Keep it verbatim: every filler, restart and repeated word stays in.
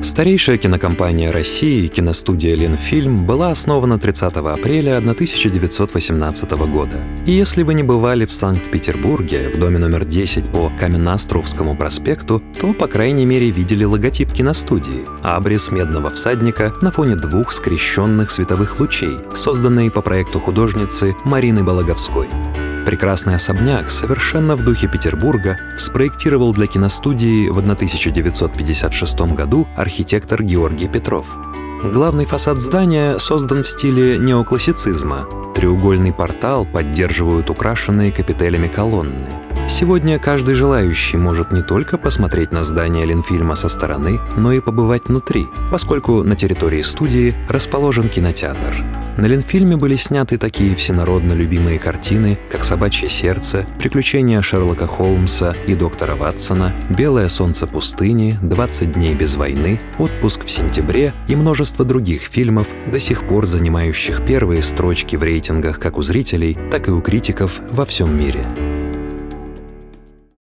Старейшая кинокомпания России, киностудия «Ленфильм», была основана тридцатого апреля тысяча девятьсот восемнадцатого года. И если вы не бывали в Санкт-Петербурге, в доме номер десять по Каменноостровскому проспекту, то, по крайней мере, видели логотип киностудии — абрис медного всадника на фоне двух скрещенных световых лучей, созданные по проекту художницы Марины Балаговской. Прекрасный особняк совершенно в духе Петербурга спроектировал для киностудии в тысяча девятьсот пятьдесят шестом году архитектор Георгий Петров. Главный фасад здания создан в стиле неоклассицизма. Треугольный портал поддерживают украшенные капителями колонны. Сегодня каждый желающий может не только посмотреть на здание Ленфильма со стороны, но и побывать внутри, поскольку на территории студии расположен кинотеатр. На Ленфильме были сняты такие всенародно любимые картины, как «Собачье сердце», «Приключения Шерлока Холмса и доктора Ватсона», «Белое солнце пустыни», «двадцать дней без войны», «Отпуск в сентябре» и множество других фильмов, до сих пор занимающих первые строчки в рейтингах как у зрителей, так и у критиков во всем мире.